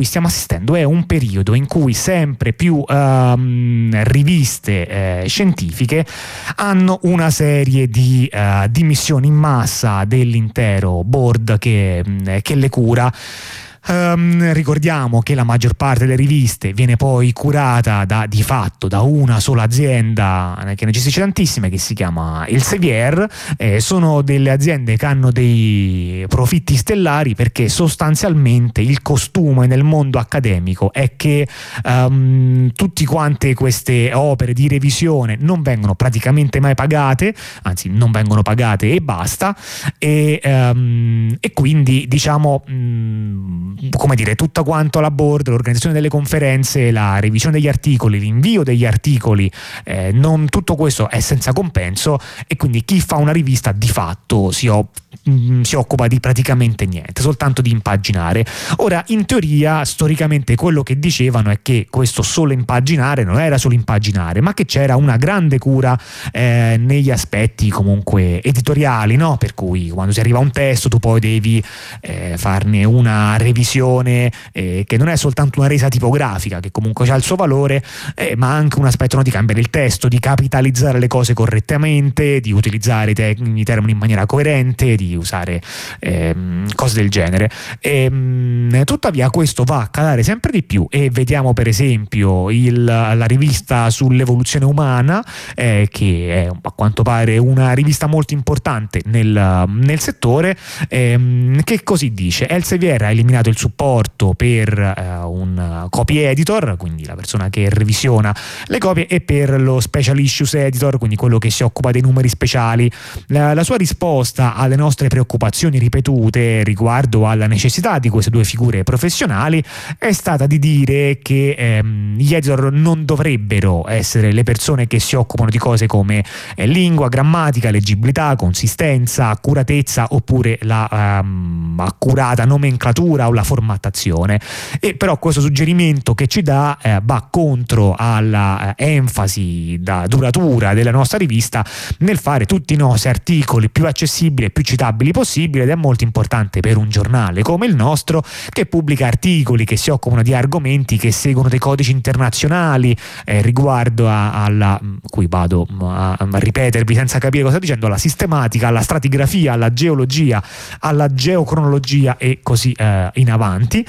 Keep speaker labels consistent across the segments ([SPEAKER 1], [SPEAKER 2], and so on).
[SPEAKER 1] stiamo assistendo è un periodo in cui sempre più riviste scientifiche hanno una serie di dimissioni in massa dell'intero board che le cura. Ricordiamo che la maggior parte delle riviste viene poi curata di fatto da una sola azienda che ne gestisce tantissime, che si chiama Elsevier. Sono delle aziende che hanno dei profitti stellari, perché sostanzialmente il costume nel mondo accademico è che tutte quante queste opere di revisione non vengono praticamente mai pagate, anzi non vengono pagate e basta, e quindi diciamo come dire, tutta quanto la board, l'organizzazione delle conferenze, la revisione degli articoli, l'invio degli articoli, non tutto questo è senza compenso, e quindi chi fa una rivista di fatto si occupa di praticamente niente, soltanto di impaginare. Ora, in teoria, storicamente quello che dicevano è che questo solo impaginare non era solo impaginare, ma che c'era una grande cura negli aspetti comunque editoriali, no? Per cui quando si arriva a un testo tu poi devi farne una revisione che non è soltanto una resa tipografica, che comunque ha il suo valore, ma anche un aspetto, no, di cambiare il testo, di capitalizzare le cose correttamente, di utilizzare i termini in maniera coerente, di usare cose del genere. Tuttavia questo va a calare sempre di più, e vediamo per esempio la rivista sull'evoluzione umana, che è a quanto pare una rivista molto importante nel settore, che così dice: Elsevier ha eliminato il supporto per un copy editor, quindi la persona che revisiona le copie, e per lo special issues editor, quindi quello che si occupa dei numeri speciali. La sua risposta alle nostre preoccupazioni ripetute riguardo alla necessità di queste due figure professionali è stata di dire che gli editor non dovrebbero essere le persone che si occupano di cose come lingua, grammatica, leggibilità, consistenza, accuratezza, oppure la accurata nomenclatura o la formattazione. E però questo suggerimento che ci dà va contro alla enfasi da duratura della nostra rivista nel fare tutti i nostri articoli più accessibili e più citabili possibile, ed è molto importante per un giornale come il nostro, che pubblica articoli che si occupano di argomenti che seguono dei codici internazionali riguardo alla, qui vado a ripetervi senza capire cosa sto dicendo, alla sistematica, alla stratigrafia, alla geologia, alla geocronologia e così in avanti.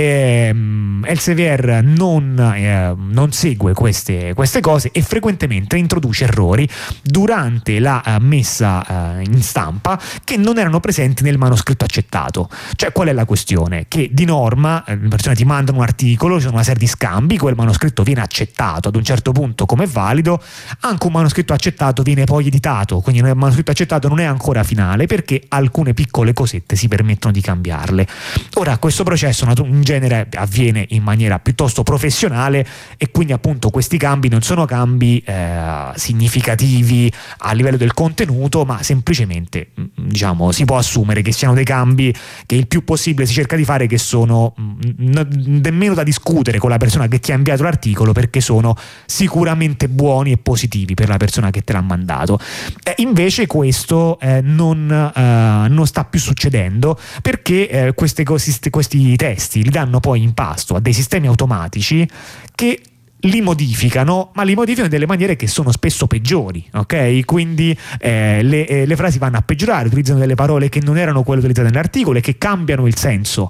[SPEAKER 1] Elsevier non segue queste cose, e frequentemente introduce errori durante la messa in stampa che non erano presenti nel manoscritto accettato. Cioè, qual è la questione? Che di norma le persone ti mandano un articolo, ci sono una serie di scambi, quel manoscritto viene accettato ad un certo punto come valido, anche un manoscritto accettato viene poi editato, quindi il manoscritto accettato non è ancora finale, perché alcune piccole cosette si permettono di cambiarle. Ora, questo processo in genere avviene in maniera piuttosto professionale, e quindi appunto questi cambi non sono cambi significativi a livello del contenuto, ma semplicemente diciamo si può assumere che siano dei cambi che il più possibile si cerca di fare, che sono nemmeno da discutere con la persona che ti ha inviato l'articolo, perché sono sicuramente buoni e positivi per la persona che te l'ha mandato. Invece questo non sta più succedendo, perché questi testi li danno poi in pasto a dei sistemi automatici che li modificano, ma li modificano in delle maniere che sono spesso peggiori, ok? Quindi le frasi vanno a peggiorare, utilizzano delle parole che non erano quelle utilizzate nell'articolo e che cambiano il senso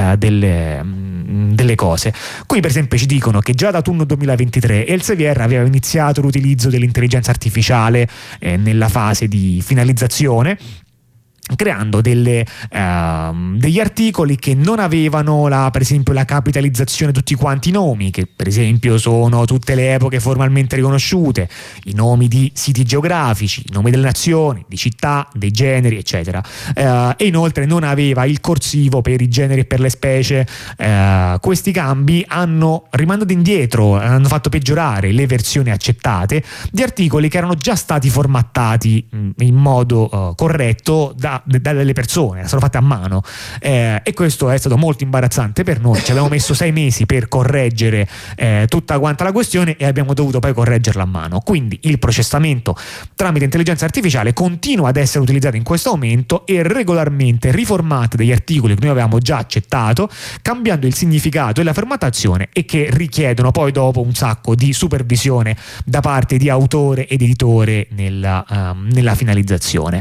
[SPEAKER 1] delle cose. Qui per esempio ci dicono che già da autunno 2023 Elsevier aveva iniziato l'utilizzo dell'intelligenza artificiale nella fase di finalizzazione, creando degli articoli che non avevano per esempio la capitalizzazione di tutti quanti i nomi, che per esempio sono tutte le epoche formalmente riconosciute, i nomi di siti geografici, i nomi delle nazioni, di città, dei generi, eccetera, e inoltre non aveva il corsivo per i generi e per le specie. Questi cambi hanno rimandato indietro, hanno fatto peggiorare le versioni accettate di articoli che erano già stati formattati in modo corretto dalle persone, sono fatte a mano, e questo è stato molto imbarazzante per noi. Ci abbiamo messo 6 mesi per correggere tutta quanta la questione e abbiamo dovuto poi correggerla a mano. Quindi il processamento tramite intelligenza artificiale continua ad essere utilizzato in questo momento e regolarmente riformate degli articoli che noi avevamo già accettato, cambiando il significato e la formattazione, e che richiedono poi dopo un sacco di supervisione da parte di autore ed editore nella finalizzazione.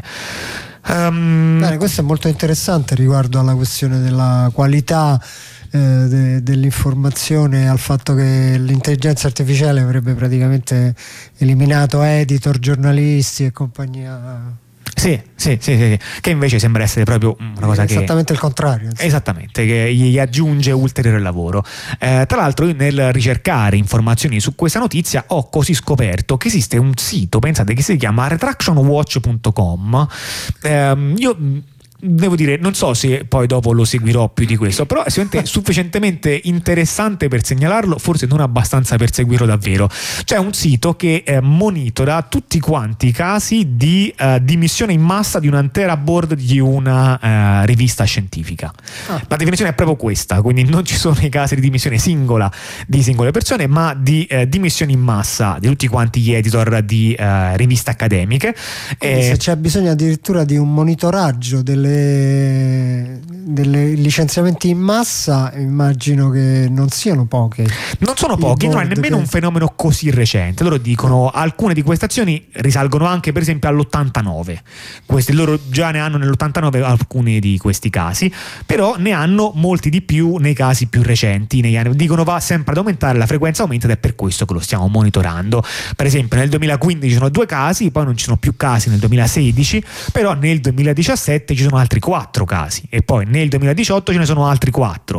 [SPEAKER 2] Bene, questo è molto interessante riguardo alla questione della qualità dell'informazione, al fatto che l'intelligenza artificiale avrebbe praticamente eliminato editor, giornalisti e compagnia.
[SPEAKER 1] Sì, che invece sembra essere proprio una cosa
[SPEAKER 2] esattamente il contrario.
[SPEAKER 1] Esattamente, che gli aggiunge ulteriore lavoro. Tra l'altro, io nel ricercare informazioni su questa notizia ho così scoperto che esiste un sito, pensate, che si chiama retractionwatch.com. Io devo dire, non so se poi dopo lo seguirò più di questo, però è sufficientemente interessante per segnalarlo, forse non abbastanza per seguirlo davvero. C'è un sito che monitora tutti quanti i casi di dimissione in massa di un'intera board di una rivista scientifica. La definizione è proprio questa, quindi non ci sono i casi di dimissione singola di singole persone, ma di dimissioni in massa di tutti quanti gli editor di riviste accademiche.
[SPEAKER 2] Se c'è bisogno addirittura di un monitoraggio delle licenziamenti in massa, immagino che non siano poche.
[SPEAKER 1] Non sono pochi, non è nemmeno un fenomeno così recente. Loro dicono alcune di queste azioni risalgono anche per esempio all'89. Loro già ne hanno nell'89 alcuni di questi casi, però ne hanno molti di più nei casi più recenti. Negli anni dicono va sempre ad aumentare, la frequenza aumenta, ed è per questo che lo stiamo monitorando. Per esempio nel 2015 ci sono 2 casi, poi non ci sono più casi nel 2016, però nel 2017 ci sono altri 4 casi, e poi nel 2018 ce ne sono altri 4,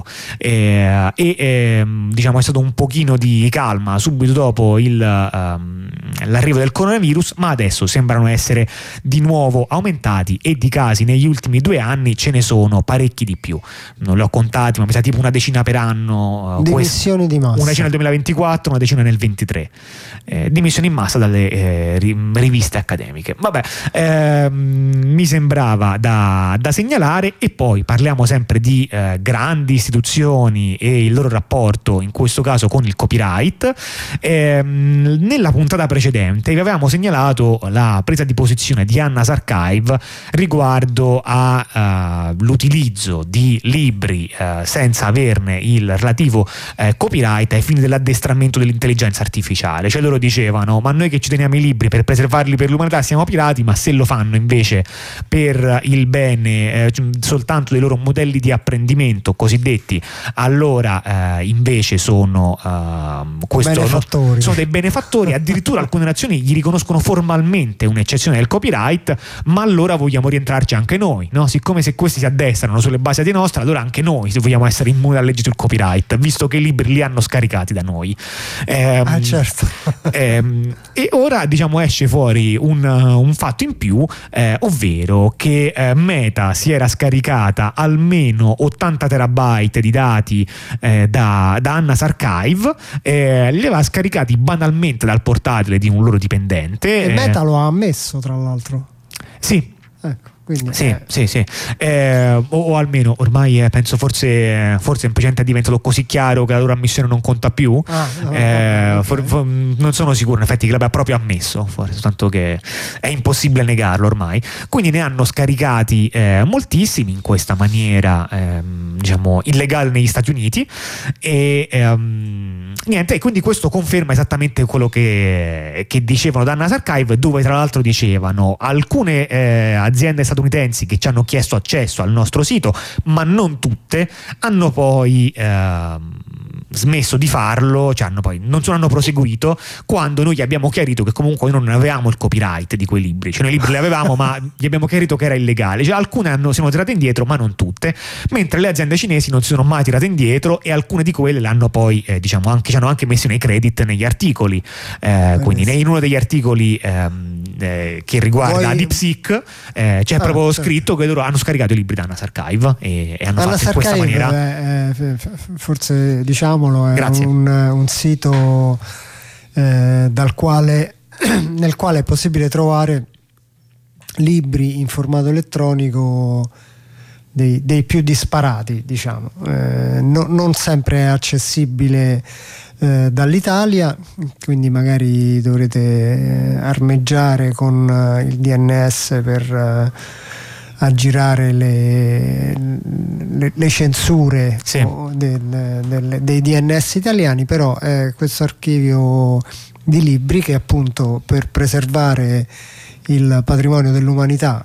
[SPEAKER 1] diciamo è stato un pochino di calma subito dopo l'arrivo del coronavirus, ma adesso sembrano essere di nuovo aumentati, e di casi negli ultimi 2 anni ce ne sono parecchi di più. Non li ho contati, ma mi sa tipo una decina per anno.
[SPEAKER 2] Dimissioni di massa,
[SPEAKER 1] una decina nel 2024, una decina nel 23, dimissioni in massa dalle riviste accademiche. Vabbè, mi sembrava da segnalare. E poi parliamo sempre di grandi istituzioni e il loro rapporto, in questo caso con il copyright. Nella puntata precedente vi avevamo segnalato la presa di posizione di Anna's Archive riguardo all'utilizzo di libri senza averne il relativo copyright ai fini dell'addestramento dell'intelligenza artificiale. Cioè loro dicevano: ma noi che ci teniamo i libri per preservarli per l'umanità siamo pirati, ma se lo fanno invece per il bene soltanto dei loro modelli di apprendimento cosiddetti, allora invece sono
[SPEAKER 2] benefattori.
[SPEAKER 1] Sono dei benefattori. Addirittura alcune nazioni gli riconoscono formalmente un'eccezione del copyright, ma allora vogliamo rientrarci anche noi, no? Siccome se questi si addestrano sulle basi di nostre, allora anche noi se vogliamo essere immuni dalla legge sul copyright, visto che i libri li hanno scaricati da noi.
[SPEAKER 2] Certo.
[SPEAKER 1] E ora diciamo esce fuori un fatto in più, ovvero che Meta si era scaricata almeno 80 terabyte di dati da Anna's Archive, li aveva scaricati banalmente dal portatile di un loro dipendente.
[SPEAKER 2] E Meta lo ha ammesso, tra l'altro.
[SPEAKER 1] Sì.
[SPEAKER 2] Ecco. Quindi,
[SPEAKER 1] sì. O almeno ormai penso forse semplicemente è diventato così chiaro che la loro ammissione non conta più. Non sono sicuro in effetti che l'abbia proprio ammesso, forse, tanto che è impossibile negarlo ormai. Quindi ne hanno scaricati moltissimi in questa maniera diciamo illegale negli Stati Uniti, e niente, e quindi questo conferma esattamente quello che dicevano da Anna's Archive, dove tra l'altro dicevano alcune aziende statunitensi che ci hanno chiesto accesso al nostro sito, ma non tutte, hanno poi smesso di farlo, cioè non hanno proseguito quando noi gli abbiamo chiarito che comunque noi non avevamo il copyright di quei libri. Cioè noi i libri li avevamo, ma gli abbiamo chiarito che era illegale. Cioè alcune si sono tirate indietro, ma non tutte, mentre le aziende cinesi non si sono mai tirate indietro, e alcune di quelle l'hanno poi ci hanno anche messo nei credit negli articoli, quindi in uno degli articoli che riguarda DeepSeek c'è proprio scritto che loro hanno scaricato i libri da Anna's Archive e hanno fatto in questa maniera.
[SPEAKER 2] Forse diciamolo, è un sito nel quale è possibile trovare libri in formato elettronico dei più disparati, diciamo. Non sempre è accessibile dall'Italia, quindi magari dovrete armeggiare con il DNS per aggirare le censure,
[SPEAKER 1] sì,
[SPEAKER 2] dei DNS italiani, però questo archivio di libri che appunto, per preservare il patrimonio dell'umanità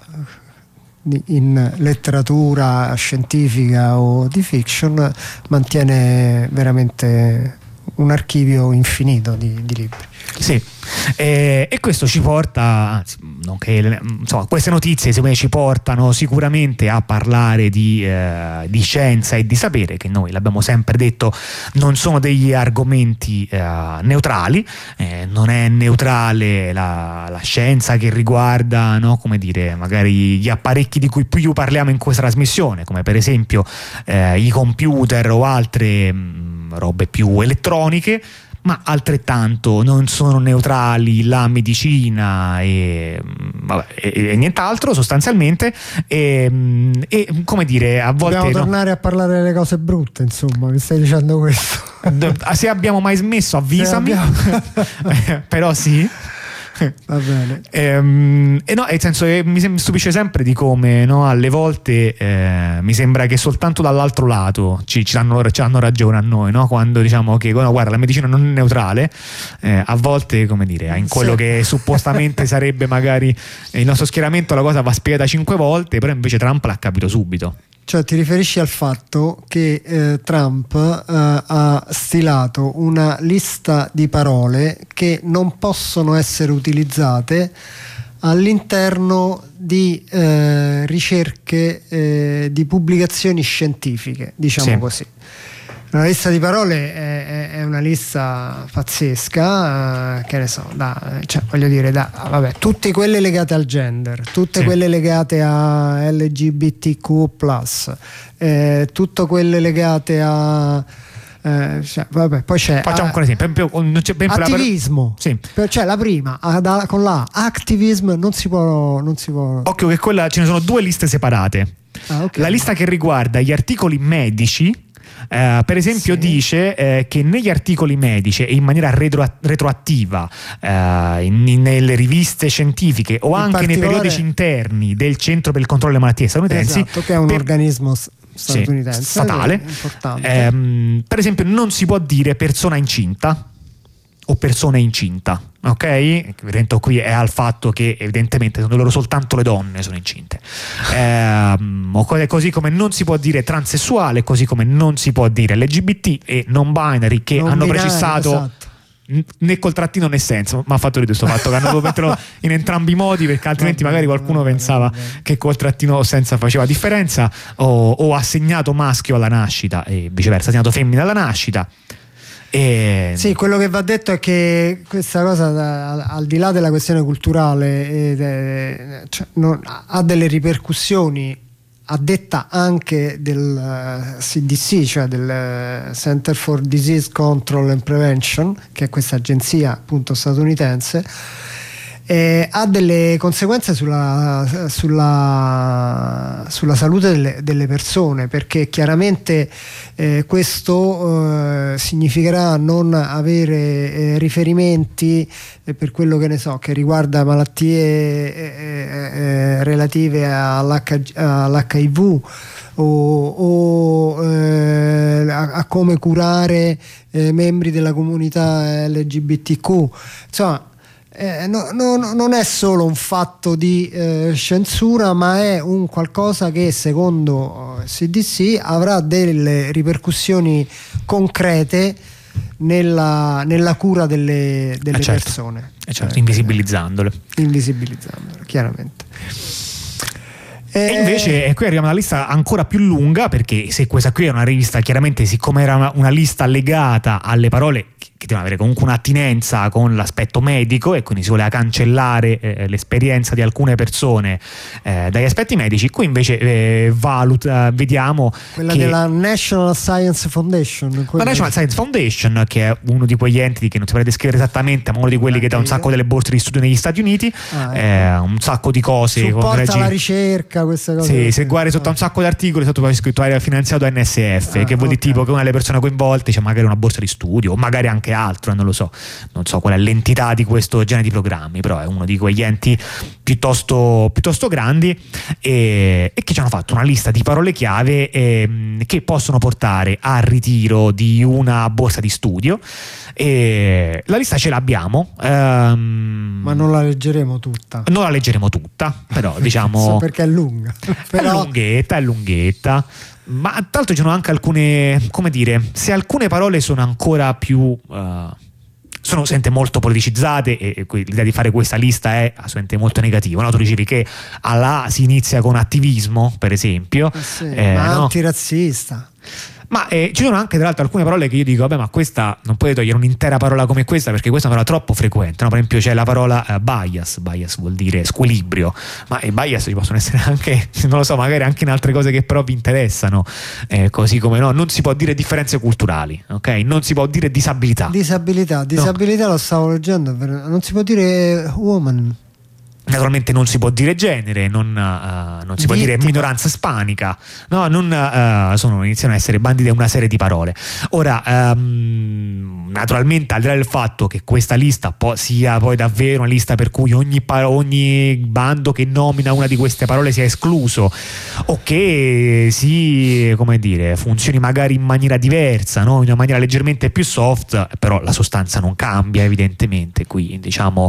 [SPEAKER 2] in letteratura scientifica o di fiction, mantiene veramente un archivio infinito di libri.
[SPEAKER 1] Sì, e questo ci porta, anzi, insomma, queste notizie secondo me ci portano sicuramente a parlare di scienza e di sapere, che noi l'abbiamo sempre detto non sono degli argomenti neutrali. Non è neutrale la scienza che riguarda, no, come dire, magari gli apparecchi di cui più parliamo in questa trasmissione, come per esempio i computer o altre robe più elettroniche, ma altrettanto non sono neutrali la medicina e nient'alaltro sostanzialmente, e come dire, a volte
[SPEAKER 2] dobbiamo tornare a parlare delle cose brutte, insomma, mi stai dicendo questo?
[SPEAKER 1] Se abbiamo mai smesso, avvisami. Però sì.
[SPEAKER 2] Va bene.
[SPEAKER 1] No, nel senso che mi stupisce sempre di come, no, alle volte mi sembra che soltanto dall'altro lato ci hanno ragione a noi, no? Quando diciamo che guarda, la medicina non è neutrale, a volte, come dire, in quello che suppostamente sarebbe magari il nostro schieramento, la cosa va spiegata 5 volte, però invece Trump l'ha capito subito.
[SPEAKER 2] Cioè, ti riferisci al fatto che Trump ha stilato una lista di parole che non possono essere utilizzate all'interno di ricerche, di pubblicazioni scientifiche, diciamo, sì, così. Una lista di parole è una lista pazzesca, che ne so, cioè, voglio dire, vabbè, tutte quelle legate al gender, tutte, sì, quelle legate a LGBTQ+, tutte quelle legate a cioè, vabbè, poi c'è,
[SPEAKER 1] facciamo un esempio,
[SPEAKER 2] attivismo,
[SPEAKER 1] sì,
[SPEAKER 2] cioè la prima con la activism non si può.
[SPEAKER 1] Occhio che quella, ce ne sono 2 liste separate. Okay. La lista che riguarda gli articoli medici, per esempio, sì, dice che negli articoli medici e in maniera retroattiva nelle riviste scientifiche o anche nei periodici interni del Centro per il controllo delle malattie statunitensi, esatto,
[SPEAKER 2] che è un organismo statunitense,
[SPEAKER 1] sì, statale, importante. Per esempio non si può dire persona incinta o persone incinta, ok? Evidente qui è al fatto che evidentemente secondo loro soltanto le donne sono incinte, così come non si può dire transessuale, così come non si può dire LGBT e non binary, che hanno precisato, esatto, né col trattino né senza. Ma ha fatto ridere questo fatto che hanno dovuto metterlo in entrambi i modi, perché altrimenti magari qualcuno pensava che col trattino o senza faceva differenza, o assegnato maschio alla nascita e viceversa, assegnato femmina alla nascita.
[SPEAKER 2] Sì, quello che va detto è che questa cosa, al di là della questione culturale, ha delle ripercussioni a detta anche del CDC, cioè del Center for Disease Control and Prevention, che è questa agenzia appunto statunitense. Ha delle conseguenze sulla salute delle persone, perché chiaramente questo significherà non avere riferimenti per quello che ne so, che riguarda malattie relative all'HIV o a come curare membri della comunità LGBTQ, insomma. Non è solo un fatto di censura, ma è un qualcosa che secondo CDC avrà delle ripercussioni concrete nella cura delle
[SPEAKER 1] certo,
[SPEAKER 2] persone,
[SPEAKER 1] certo, invisibilizzandole,
[SPEAKER 2] chiaramente.
[SPEAKER 1] E invece qui arriviamo a una lista ancora più lunga, perché se questa qui è una rivista, chiaramente siccome era una lista legata alle parole che devono avere comunque un'attinenza con l'aspetto medico, e quindi si voleva cancellare l'esperienza di alcune persone dagli aspetti medici. Qui invece vediamo
[SPEAKER 2] quella della National Science Foundation,
[SPEAKER 1] la National Science Foundation, che è uno di quegli enti che non si può descrivere esattamente, ma uno di quelli che dà un sacco delle borse di studio negli Stati Uniti, un sacco di cose,
[SPEAKER 2] supporta la ricerca, queste cose.
[SPEAKER 1] Sì, se guardi sotto un sacco di articoli, sotto poi scritto area finanziato da NSF, che vuol dire tipo che una delle persone coinvolte c'è magari una borsa di studio o magari anche altro, non so qual è l'entità di questo genere di programmi, però è uno di quegli enti piuttosto grandi, e che ci hanno fatto una lista di parole chiave che possono portare al ritiro di una borsa di studio. E la lista ce l'abbiamo,
[SPEAKER 2] ma non la leggeremo tutta.
[SPEAKER 1] Non la leggeremo tutta, però diciamo
[SPEAKER 2] perché è lunga.
[SPEAKER 1] Però... è lunghetta. Ma tra l'altro ci sono anche alcune, come dire, se alcune parole sono ancora più sono molto politicizzate, e l'idea di fare questa lista è assolutamente molto negativa, no? Tu dicevi che alla si inizia con attivismo, per esempio,
[SPEAKER 2] ma antirazzista.
[SPEAKER 1] Ma ci sono anche tra l'altro alcune parole che io dico, vabbè, ma questa non puoi togliere un'intera parola come questa, perché questa è una parola troppo frequente, no? Per esempio c'è la parola bias vuol dire squilibrio, ma i bias ci possono essere anche, non lo so, magari anche in altre cose che però vi interessano, così come no, non si può dire differenze culturali, ok? Non si può dire disabilità,
[SPEAKER 2] no. Lo stavo leggendo, non si può dire woman.
[SPEAKER 1] Naturalmente non si può dire genere, non si può dire minoranza ispanica, no, iniziano a essere bandite una serie di parole. Ora, naturalmente, al di là del fatto che questa lista sia poi davvero una lista per cui ogni bando che nomina una di queste parole sia escluso, o che funzioni magari in maniera diversa, no? In una maniera leggermente più soft, però la sostanza non cambia evidentemente. Qui diciamo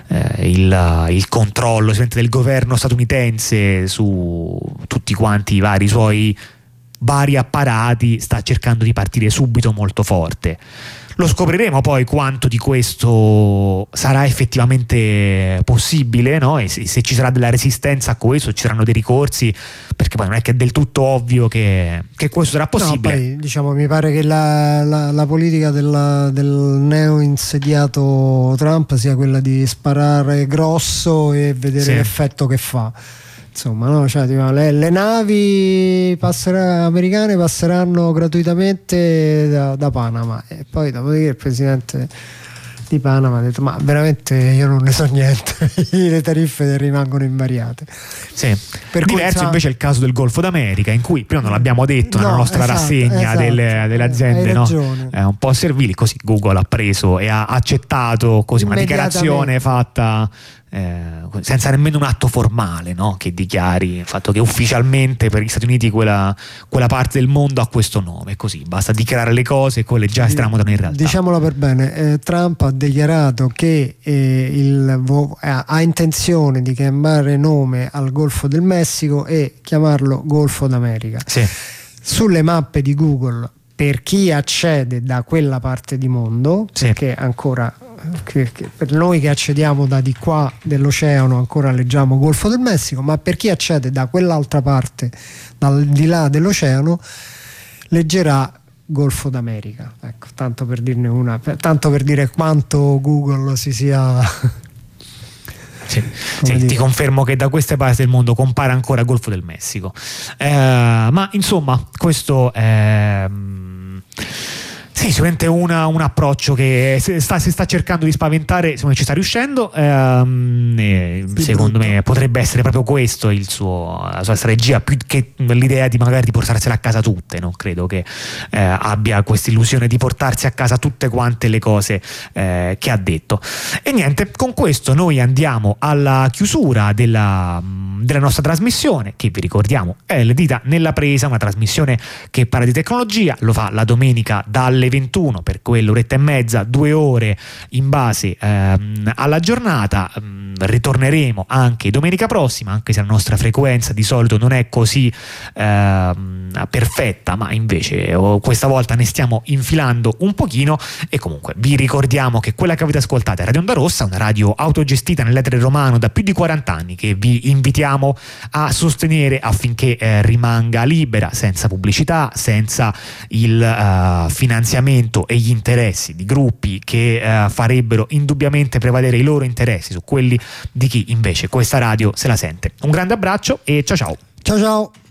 [SPEAKER 1] il controllo del governo statunitense su tutti quanti i vari apparati sta cercando di partire subito molto forte. Lo scopriremo poi quanto di questo sarà effettivamente possibile, no? E se ci sarà della resistenza a questo, ci saranno dei ricorsi, perché poi non è che è del tutto ovvio che questo sarà possibile.
[SPEAKER 2] No, poi, diciamo, mi pare che la politica del neo insediato Trump sia quella di sparare grosso e vedere l'effetto che fa. Insomma, no? Cioè, le navi americane passeranno gratuitamente da Panama, e poi dopodiché il presidente di Panama ha detto: ma veramente io non ne so niente, le tariffe rimangono invariate.
[SPEAKER 1] Sì. Diverso invece è il caso del Golfo d'America, in cui prima non l'abbiamo detto nella nostra rassegna delle aziende, no? Un po' servili, così Google ha preso e ha accettato così una dichiarazione fatta senza nemmeno un atto formale, no? Che dichiari il fatto che ufficialmente per gli Stati Uniti quella parte del mondo ha questo nome, così basta dichiarare le cose e quelle già stramontano in realtà.
[SPEAKER 2] Diciamola per bene, Trump ha dichiarato che ha intenzione di cambiare nome al Golfo del Messico e chiamarlo Golfo d'America.
[SPEAKER 1] Sì.
[SPEAKER 2] Sulle mappe di Google, per chi accede da quella parte di mondo, perché ancora che per noi che accediamo da di qua dell'oceano ancora leggiamo Golfo del Messico, ma per chi accede da quell'altra parte, dal di là dell'oceano, leggerà Golfo d'America. Ecco, tanto per dire quanto Google si sia
[SPEAKER 1] ti confermo che da queste parti del mondo compare ancora Golfo del Messico, ma insomma questo è sicuramente un approccio che si sta cercando di spaventare, secondo me ci sta riuscendo, secondo me potrebbe essere proprio questo la sua strategia, più che l'idea di magari di portarsela a casa tutte. Non credo che abbia questa illusione di portarsi a casa tutte quante le cose che ha detto. E niente, con questo noi andiamo alla chiusura della nostra trasmissione, che vi ricordiamo è Le Dita nella Presa, una trasmissione che parla di tecnologia, lo fa la domenica dalle 21 per quell'oretta e mezza, 2 ore in base alla giornata. Ritorneremo anche domenica prossima, anche se la nostra frequenza di solito non è così perfetta, ma invece questa volta ne stiamo infilando un pochino. E comunque vi ricordiamo che quella che avete ascoltato è Radio Onda Rossa, una radio autogestita nell'etere romano da più di 40 anni, che vi invitiamo a sostenere affinché rimanga libera, senza pubblicità, senza il finanziamento finanziamento e gli interessi di gruppi che farebbero indubbiamente prevalere i loro interessi su quelli di chi invece questa radio se la sente. Un grande abbraccio e ciao ciao.
[SPEAKER 2] Ciao ciao.